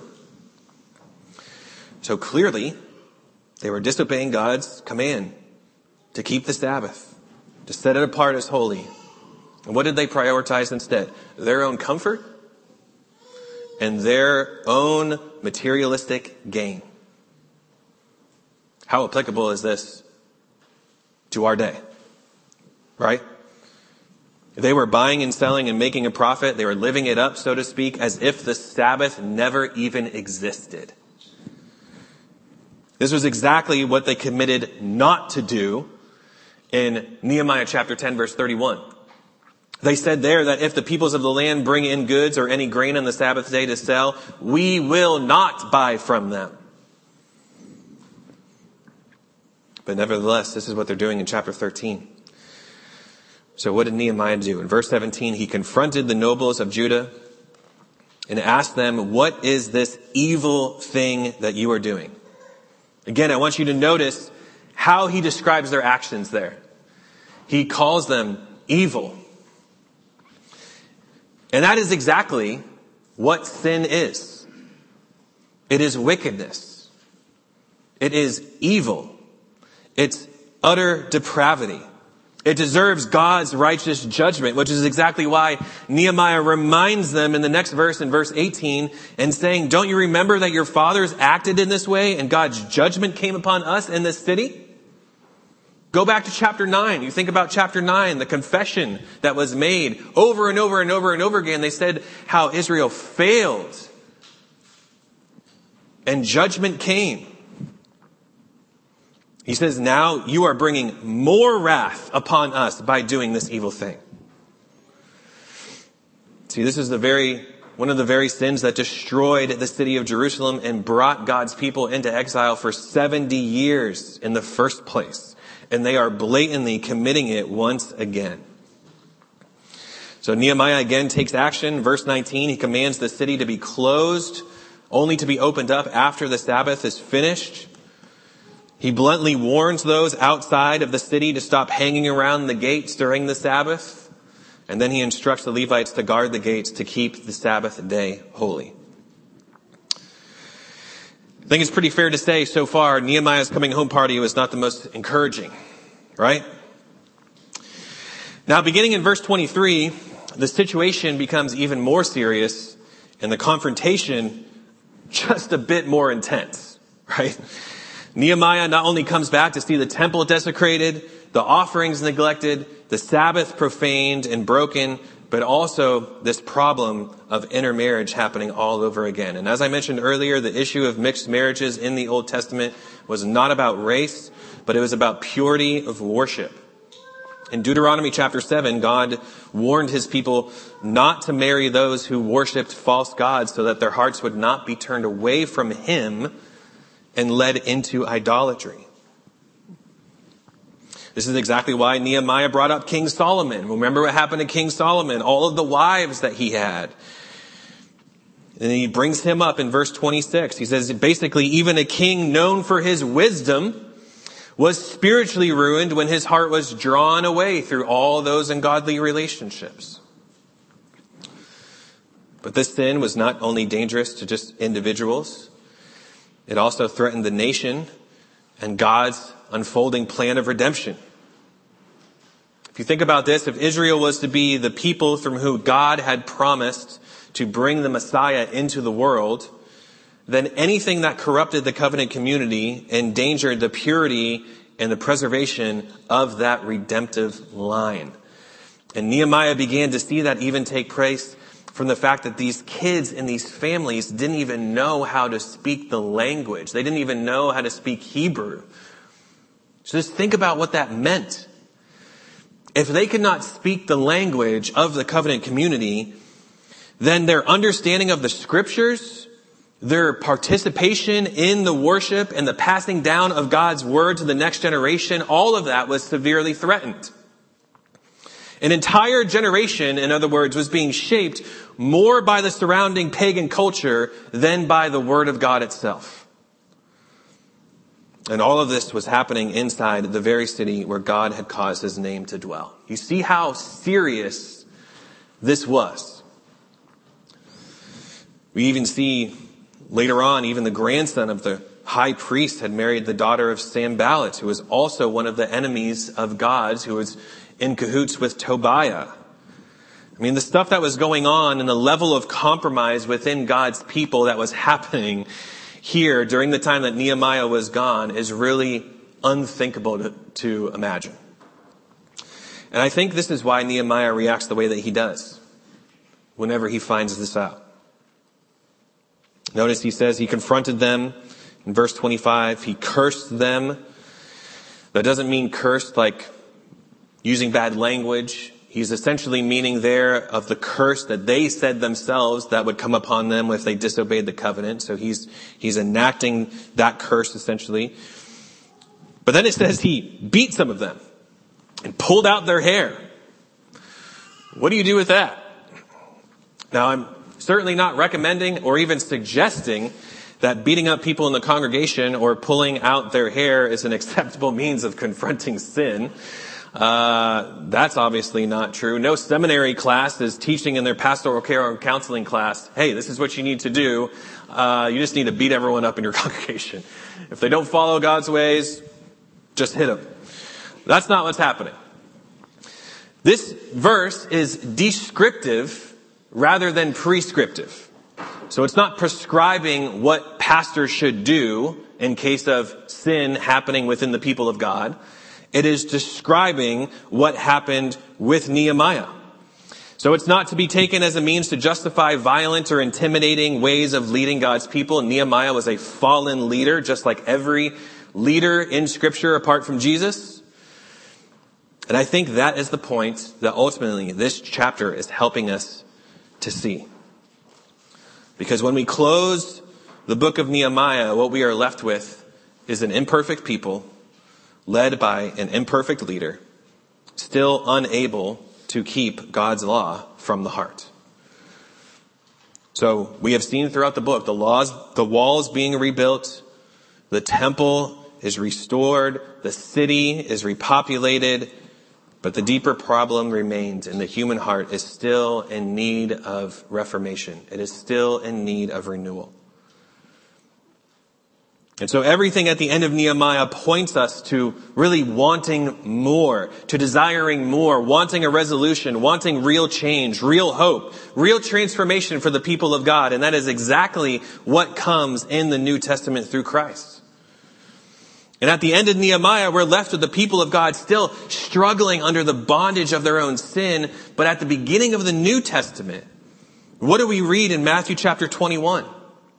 So clearly, they were disobeying God's command to keep the Sabbath, to set it apart as holy. And what did they prioritize instead? Their own comfort and their own materialistic gain. How applicable is this to our day? Right? They were buying and selling and making a profit. They were living it up, so to speak, as if the Sabbath never even existed. This was exactly what they committed not to do in Nehemiah chapter 10, verse 31. They said there that if the peoples of the land bring in goods or any grain on the Sabbath day to sell, we will not buy from them. But nevertheless, this is what they're doing in chapter 13. So what did Nehemiah do? In verse 17, he confronted the nobles of Judah and asked them, what is this evil thing that you are doing? Again, I want you to notice how he describes their actions there. He calls them evil. And that is exactly what sin is. It is wickedness. It is evil. It's utter depravity. It deserves God's righteous judgment, which is exactly why Nehemiah reminds them in the next verse, in verse 18, and saying, don't you remember that your fathers acted in this way and God's judgment came upon us in this city? Go back to chapter 9. You think about chapter 9, the confession that was made over and over and over and over again. They said how Israel failed and judgment came. He says, now you are bringing more wrath upon us by doing this evil thing. See, this is one of the very sins that destroyed the city of Jerusalem and brought God's people into exile for 70 years in the first place. And they are blatantly committing it once again. So Nehemiah again takes action. Verse 19, he commands the city to be closed, only to be opened up after the Sabbath is finished. He bluntly warns those outside of the city to stop hanging around the gates during the Sabbath. And then he instructs the Levites to guard the gates to keep the Sabbath day holy. I think it's pretty fair to say so far Nehemiah's coming home party was not the most encouraging, right? Now, beginning in verse 23, the situation becomes even more serious and the confrontation just a bit more intense, right? Nehemiah not only comes back to see the temple desecrated, the offerings neglected, the Sabbath profaned and broken, but also this problem of intermarriage happening all over again. And as I mentioned earlier, the issue of mixed marriages in the Old Testament was not about race, but it was about purity of worship. In Deuteronomy chapter 7, God warned his people not to marry those who worshiped false gods so that their hearts would not be turned away from him and led into idolatry. This is exactly why Nehemiah brought up King Solomon. Remember what happened to King Solomon, all of the wives that he had. And he brings him up in verse 26. He says, basically, even a king known for his wisdom was spiritually ruined when his heart was drawn away through all those ungodly relationships. But this sin was not only dangerous to just individuals, it also threatened the nation and God's unfolding plan of redemption. If you think about this, if Israel was to be the people from whom God had promised to bring the Messiah into the world, then anything that corrupted the covenant community endangered the purity and the preservation of that redemptive line. And Nehemiah began to see that even take place from the fact that these kids in these families didn't even know how to speak the language. They didn't even know how to speak Hebrew. So just think about what that meant. If they could not speak the language of the covenant community, then their understanding of the scriptures, their participation in the worship and the passing down of God's word to the next generation, all of that was severely threatened. An entire generation, in other words, was being shaped more by the surrounding pagan culture than by the word of God itself. And all of this was happening inside the very city where God had caused his name to dwell. You see how serious this was. We even see later on, even the grandson of the high priest had married the daughter of Sanballat, who was also one of the enemies of God's, who was in cahoots with Tobiah. I mean, the stuff that was going on and the level of compromise within God's people that was happening here during the time that Nehemiah was gone is really unthinkable to imagine. And I think this is why Nehemiah reacts the way that he does whenever he finds this out. Notice he says he confronted them in verse 25. He cursed them. That doesn't mean cursed like using bad language. He's essentially meaning there of the curse that they said themselves that would come upon them if they disobeyed the covenant. So he's enacting that curse essentially. But then it says he beat some of them and pulled out their hair. What do you do with that? Now, I'm certainly not recommending or even suggesting that beating up people in the congregation or pulling out their hair is an acceptable means of confronting sin. That's obviously not true. No seminary class is teaching in their pastoral care or counseling class, hey, this is what you need to do. You just need to beat everyone up in your congregation. If they don't follow God's ways, just hit them. That's not what's happening. This verse is descriptive rather than prescriptive. So it's not prescribing what pastors should do in case of sin happening within the people of God. It is describing what happened with Nehemiah. So it's not to be taken as a means to justify violent or intimidating ways of leading God's people. Nehemiah was a fallen leader, just like every leader in Scripture apart from Jesus. And I think that is the point that ultimately this chapter is helping us to see. Because when we close the book of Nehemiah, what we are left with is an imperfect people led by an imperfect leader, still unable to keep God's law from the heart. So we have seen throughout the book, the walls being rebuilt, the temple is restored, the city is repopulated, but the deeper problem remains, and the human heart is still in need of reformation. It is still in need of renewal. And so everything at the end of Nehemiah points us to really wanting more, to desiring more, wanting a resolution, wanting real change, real hope, real transformation for the people of God. And that is exactly what comes in the New Testament through Christ. And at the end of Nehemiah, we're left with the people of God still struggling under the bondage of their own sin. But at the beginning of the New Testament, what do we read in Matthew chapter 21?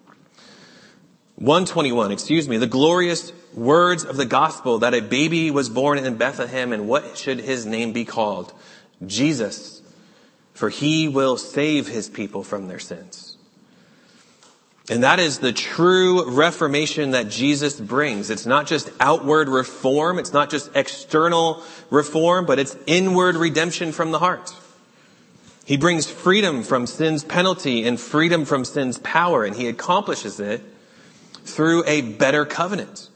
121, the glorious words of the gospel that a baby was born in Bethlehem, and what should his name be called? Jesus, for he will save his people from their sins. And that is the true reformation that Jesus brings. It's not just outward reform. It's not just external reform, but it's inward redemption from the heart. He brings freedom from sin's penalty and freedom from sin's power, and he accomplishes it through a better covenant.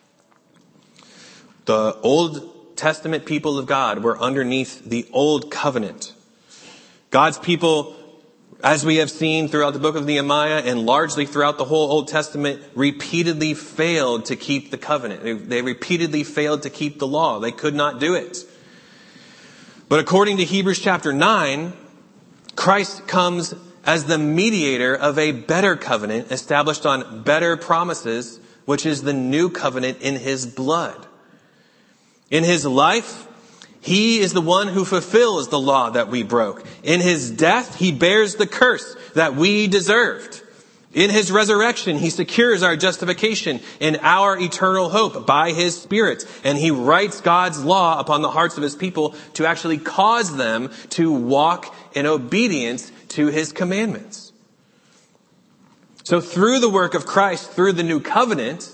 The Old Testament people of God were underneath the old covenant. God's people, as we have seen throughout the book of Nehemiah and largely throughout the whole Old Testament, repeatedly failed to keep the covenant. They repeatedly failed to keep the law. They could not do it. But according to Hebrews chapter 9, Christ comes as the mediator of a better covenant established on better promises, which is the new covenant in his blood. In his life, he is the one who fulfills the law that we broke. In his death, he bears the curse that we deserved. In his resurrection, he secures our justification and our eternal hope by his Spirit. And he writes God's law upon the hearts of his people to actually cause them to walk in obedience to his commandments. So through the work of Christ, through the new covenant,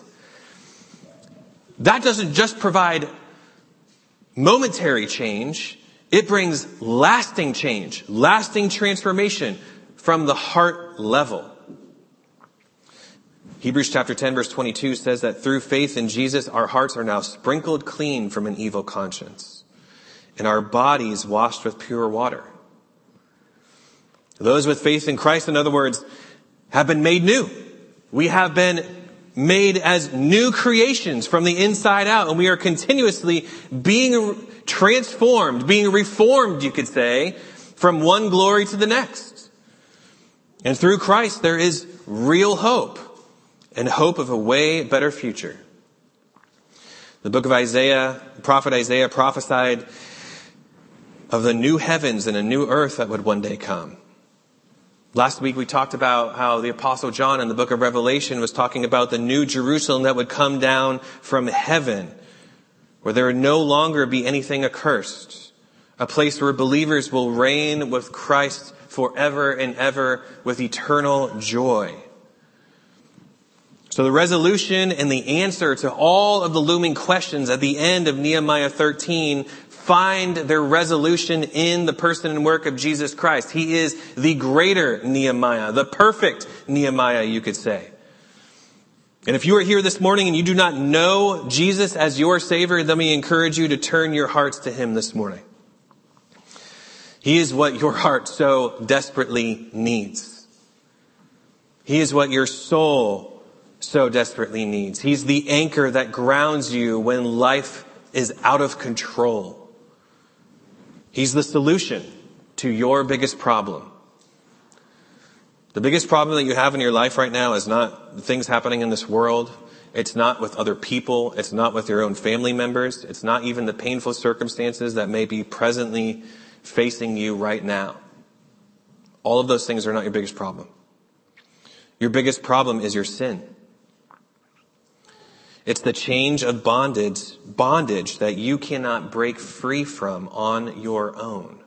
that doesn't just provide momentary change. It brings lasting change, lasting transformation from the heart level. Hebrews chapter 10 verse 22 says that through faith in Jesus, our hearts are now sprinkled clean from an evil conscience, and our bodies washed with pure water. Those with faith in Christ, in other words, have been made new. We have been made as new creations from the inside out, and we are continuously being transformed, being reformed, you could say, from one glory to the next. And through Christ, there is real hope, and hope of a way better future. The book of Isaiah, the prophet Isaiah prophesied of the new heavens and a new earth that would one day come. Last week we talked about how the Apostle John in the book of Revelation was talking about the new Jerusalem that would come down from heaven, where there would no longer be anything accursed, a place where believers will reign with Christ forever and ever with eternal joy. So the resolution and the answer to all of the looming questions at the end of Nehemiah 13 find their resolution in the person and work of Jesus Christ. He is the greater Nehemiah, the perfect Nehemiah, you could say. And if you are here this morning and you do not know Jesus as your Savior, let me encourage you to turn your hearts to him this morning. He is what your heart so desperately needs. He is what your soul so desperately needs. He's the anchor that grounds you when life is out of control. He's the solution to your biggest problem. The biggest problem that you have in your life right now is not the things happening in this world. It's not with other people. It's not with your own family members. It's not even the painful circumstances that may be presently facing you right now. All of those things are not your biggest problem. Your biggest problem is your sin. It's the change of bondage that you cannot break free from on your own.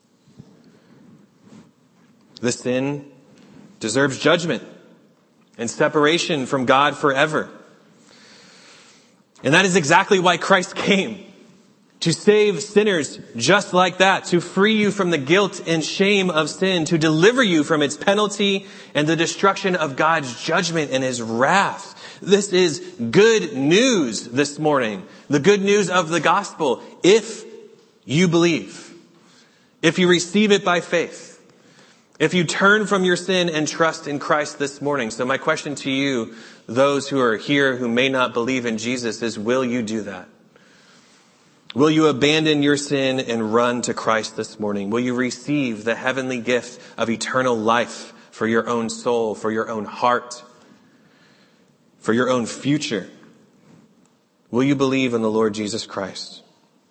The sin deserves judgment and separation from God forever. And that is exactly why Christ came. To save sinners just like that. To free you from the guilt and shame of sin. To deliver you from its penalty and the destruction of God's judgment and his wrath. This is good news this morning. The good news of the gospel. If you believe. If you receive it by faith. If you turn from your sin and trust in Christ this morning. So my question to you, those who are here who may not believe in Jesus, is will you do that? Will you abandon your sin and run to Christ this morning? Will you receive the heavenly gift of eternal life for your own soul, for your own heart, for your own future? Will you believe in the Lord Jesus Christ?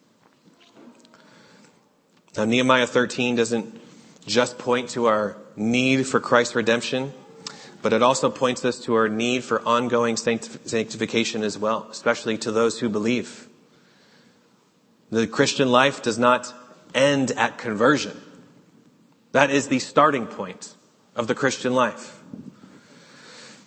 Now, Nehemiah 13 doesn't just point to our need for Christ's redemption, but it also points us to our need for ongoing sanctification as well, especially to those who believe. The Christian life does not end at conversion. That is the starting point of the Christian life.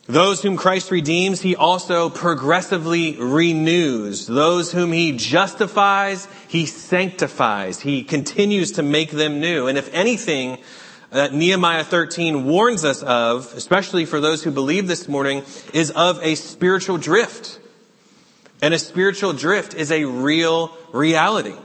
Those whom Christ redeems, he also progressively renews. Those whom he justifies, he sanctifies. He continues to make them new. And if anything that Nehemiah 13 warns us of, especially for those who believe this morning, is of a spiritual drift. And a spiritual drift is a real reality.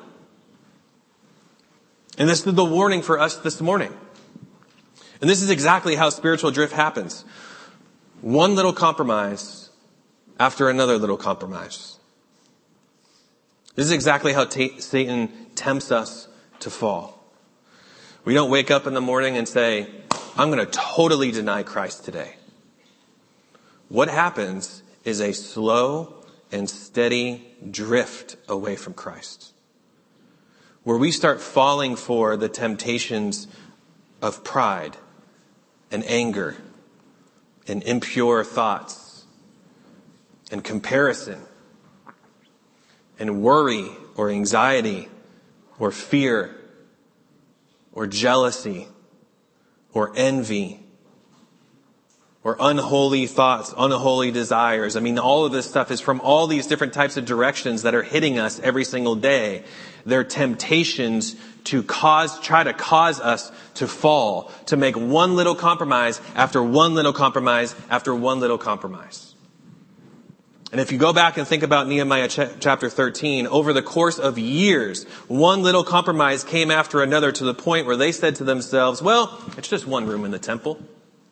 And this is the warning for us this morning. And this is exactly how spiritual drift happens. One little compromise after another little compromise. This is exactly how Satan tempts us to fall. We don't wake up in the morning and say, I'm going to totally deny Christ today. What happens is a slow and steady drift away from Christ, where we start falling for the temptations of pride and anger and impure thoughts and comparison and worry or anxiety or fear or jealousy or envy or unholy thoughts, unholy desires. I mean, all of this stuff is from all these different types of directions that are hitting us every single day. They're temptations to try to cause us to fall, to make one little compromise after one little compromise after one little compromise. And if you go back and think about Nehemiah chapter 13, over the course of years, one little compromise came after another to the point where they said to themselves, well, it's just one room in the temple.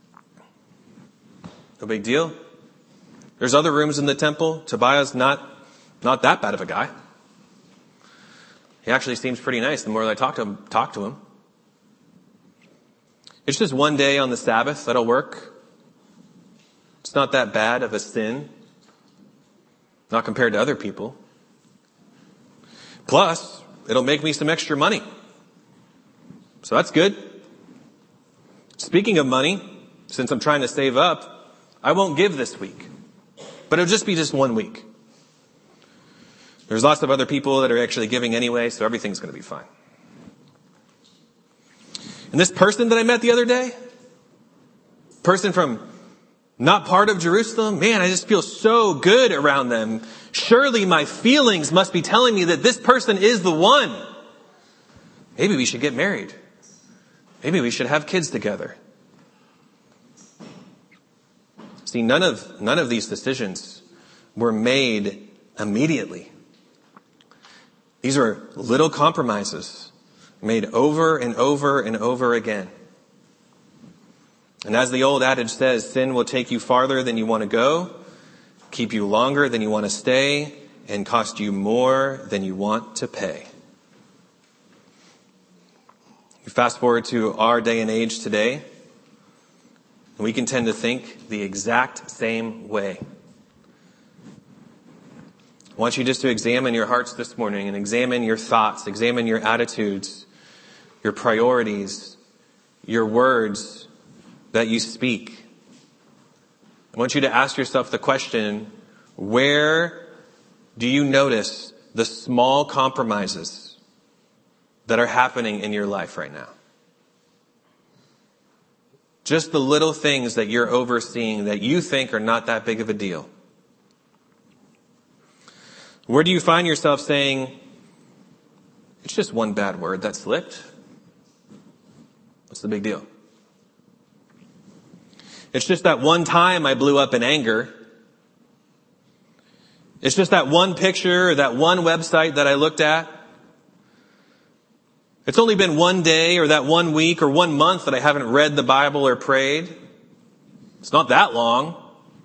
No big deal. There's other rooms in the temple. Tobiah's not that bad of a guy. He actually seems pretty nice the more that I talk to him. It's just one day on the Sabbath that'll work. It's not that bad of a sin. Not compared to other people. Plus, it'll make me some extra money. So that's good. Speaking of money, since I'm trying to save up, I won't give this week. But it'll just be 1 week. There's lots of other people that are actually giving anyway, so everything's going to be fine. And this person that I met the other day, person from not part of Jerusalem, man, I just feel so good around them. Surely my feelings must be telling me that this person is the one. Maybe we should get married. Maybe we should have kids together. See, none of these decisions were made immediately. These are little compromises made over and over and over again. And as the old adage says, sin will take you farther than you want to go, keep you longer than you want to stay, and cost you more than you want to pay. You fast forward to our day and age today, and we can tend to think the exact same way. I want you just to examine your hearts this morning and examine your thoughts, examine your attitudes, your priorities, your words that you speak. I want you to ask yourself the question, where do you notice the small compromises that are happening in your life right now? Just the little things that you're overseeing that you think are not that big of a deal. Where do you find yourself saying, it's just one bad word that slipped? What's the big deal? It's just that one time I blew up in anger. It's just that one picture or that one website that I looked at. It's only been one day or that 1 week or 1 month that I haven't read the Bible or prayed. It's not that long.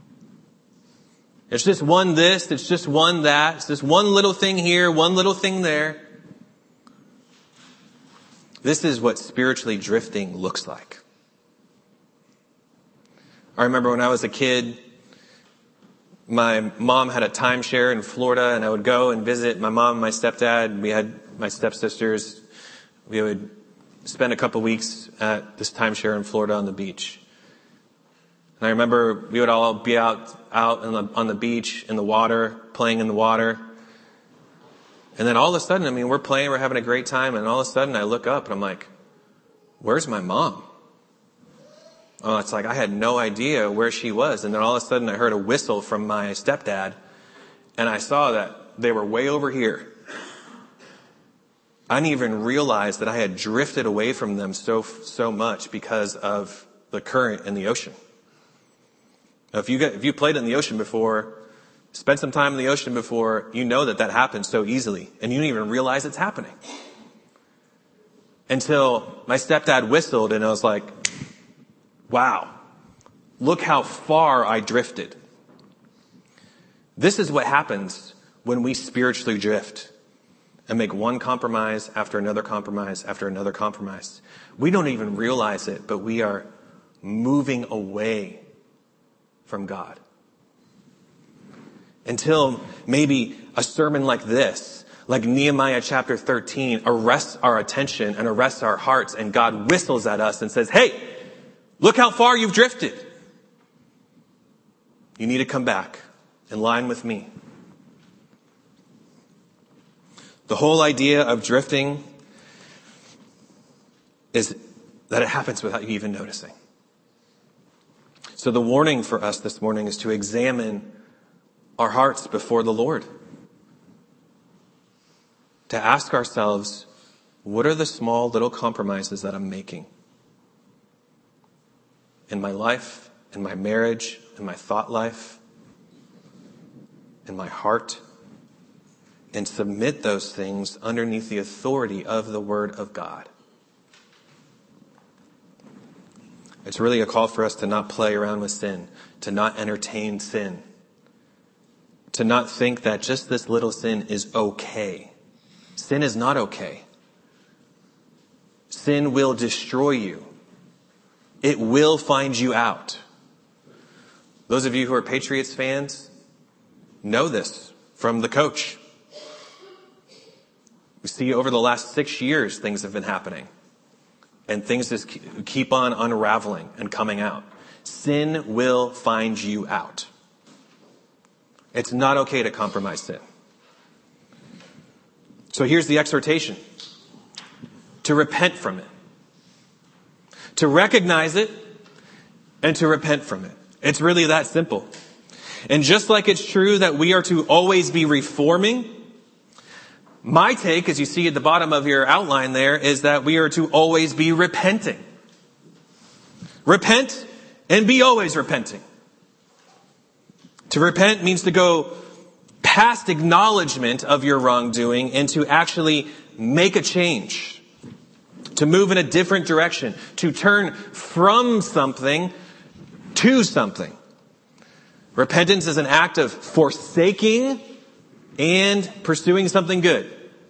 It's just one this, it's just one that. It's just one little thing here, one little thing there. This is what spiritually drifting looks like. I remember when I was a kid, my mom had a timeshare in Florida, and I would go and visit my mom and my stepdad. We had my stepsisters. We would spend a couple weeks at this timeshare in Florida on the beach. And I remember we would all be out on the beach in the water, playing in the water. And then all of a sudden, we're playing, we're having a great time, and all of a sudden I look up and I'm like, where's my mom? Oh, it's like I had no idea where she was. And then all of a sudden I heard a whistle from my stepdad, and I saw that they were way over here. I didn't even realize that I had drifted away from them so much because of the current in the ocean. Now, if you played in the ocean before, spent some time in the ocean before, you know that happens so easily, and you don't even realize it's happening. Until my stepdad whistled, and I was like, wow, look how far I drifted. This is what happens when we spiritually drift and make one compromise after another compromise after another compromise. We don't even realize it, but we are moving away from God. Until maybe a sermon like this, like Nehemiah chapter 13, arrests our attention and arrests our hearts, and God whistles at us and says, hey, look how far you've drifted. You need to come back in line with me. The whole idea of drifting is that it happens without you even noticing. So the warning for us this morning is to examine our hearts before the Lord. To ask ourselves, what are the small little compromises that I'm making in my life, in my marriage, in my thought life, in my heart? And submit those things underneath the authority of the Word of God. It's really a call for us to not play around with sin, to not entertain sin, to not think that just this little sin is okay. Sin is not okay. Sin will destroy you. It will find you out. Those of you who are Patriots fans know this from the coach. We see over the last 6 years, things have been happening. And things just keep on unraveling and coming out. Sin will find you out. It's not okay to compromise sin. So here's the exhortation. To repent from it. To recognize it and to repent from it. It's really that simple. And just like it's true that we are to always be reforming, my take, as you see at the bottom of your outline there, is that we are to always be repenting. Repent and be always repenting. To repent means to go past acknowledgement of your wrongdoing and to actually make a change. To move in a different direction. To turn from something to something. Repentance is an act of forsaking and pursuing something good.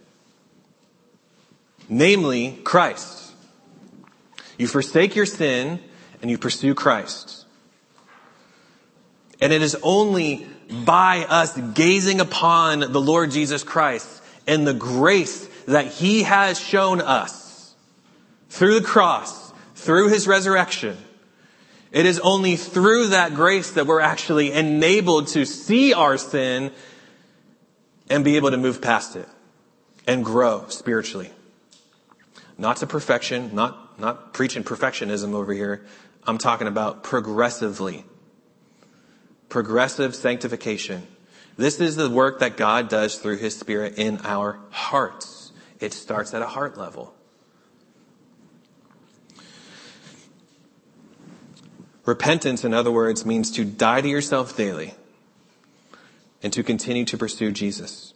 Namely, Christ. You forsake your sin and you pursue Christ. And it is only by us gazing upon the Lord Jesus Christ and the grace that He has shown us through the cross, through His resurrection. It is only through that grace that we're actually enabled to see our sin and be able to move past it and grow spiritually. Not to perfection, not preaching perfectionism over here. I'm talking about progressively. Progressive sanctification. This is the work that God does through His Spirit in our hearts. It starts at a heart level. Repentance, in other words, means to die to yourself daily and to continue to pursue Jesus.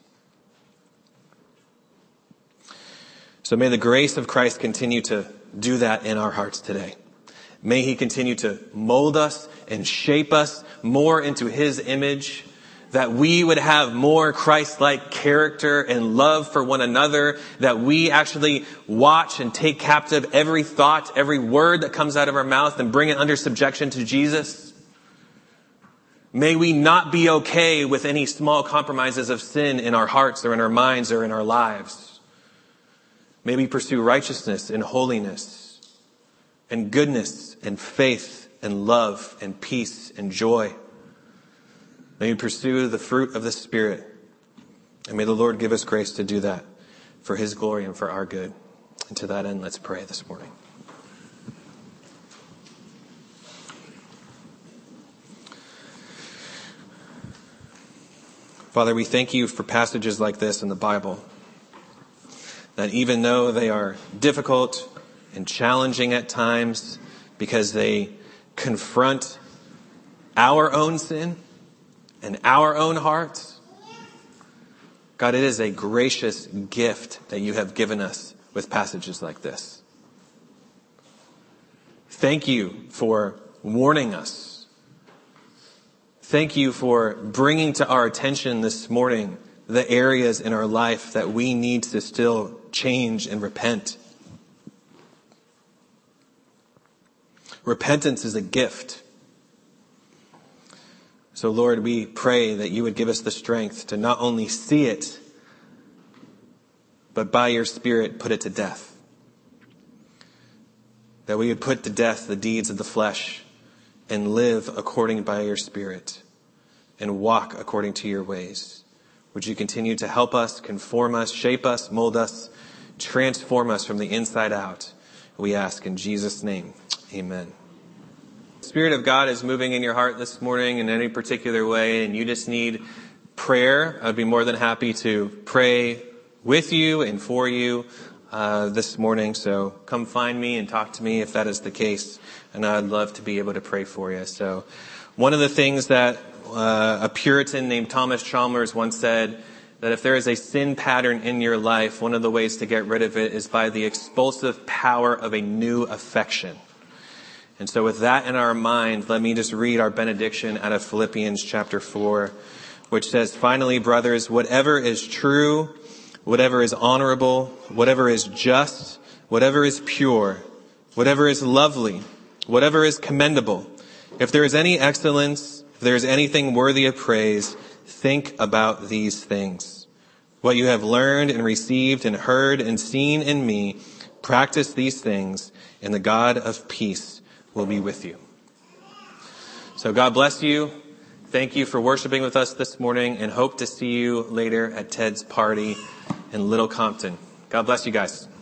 So may the grace of Christ continue to do that in our hearts today. May He continue to mold us and shape us more into His image, that we would have more Christ-like character and love for one another, that we actually watch and take captive every thought, every word that comes out of our mouth and bring it under subjection to Jesus. May we not be okay with any small compromises of sin in our hearts or in our minds or in our lives. May we pursue righteousness and holiness and goodness and faith and love and peace and joy. May we pursue the fruit of the Spirit. And may the Lord give us grace to do that for His glory and for our good. And to that end, let's pray this morning. Father, we thank you for passages like this in the Bible, that even though they are difficult and challenging at times because they confront our own sin and our own hearts, God, it is a gracious gift that you have given us with passages like this. Thank you for warning us. Thank you for bringing to our attention this morning the areas in our life that we need to still change and repent. Repentance is a gift. So Lord, we pray that you would give us the strength to not only see it, but by your Spirit put it to death. That we would put to death the deeds of the flesh and live according by your Spirit and walk according to your ways. Would you continue to help us, conform us, shape us, mold us, transform us from the inside out? We ask in Jesus' name, amen. Spirit of God is moving in your heart this morning in any particular way, and you just need prayer. I'd be more than happy to pray with you and for you this morning. So come find me and talk to me if that is the case, and I'd love to be able to pray for you. So one of the things that a Puritan named Thomas Chalmers once said, that if there is a sin pattern in your life, one of the ways to get rid of it is by the expulsive power of a new affection. And so with that in our mind, let me just read our benediction out of Philippians chapter 4, which says, "Finally, brothers, whatever is true, whatever is honorable, whatever is just, whatever is pure, whatever is lovely, whatever is commendable, if there is any excellence, if there is anything worthy of praise, think about these things. What you have learned and received and heard and seen in me, practice these things, and the God of peace will be with you." So God bless you. Thank you for worshiping with us this morning, and hope to see you later at Ted's party in Little Compton. God bless you guys.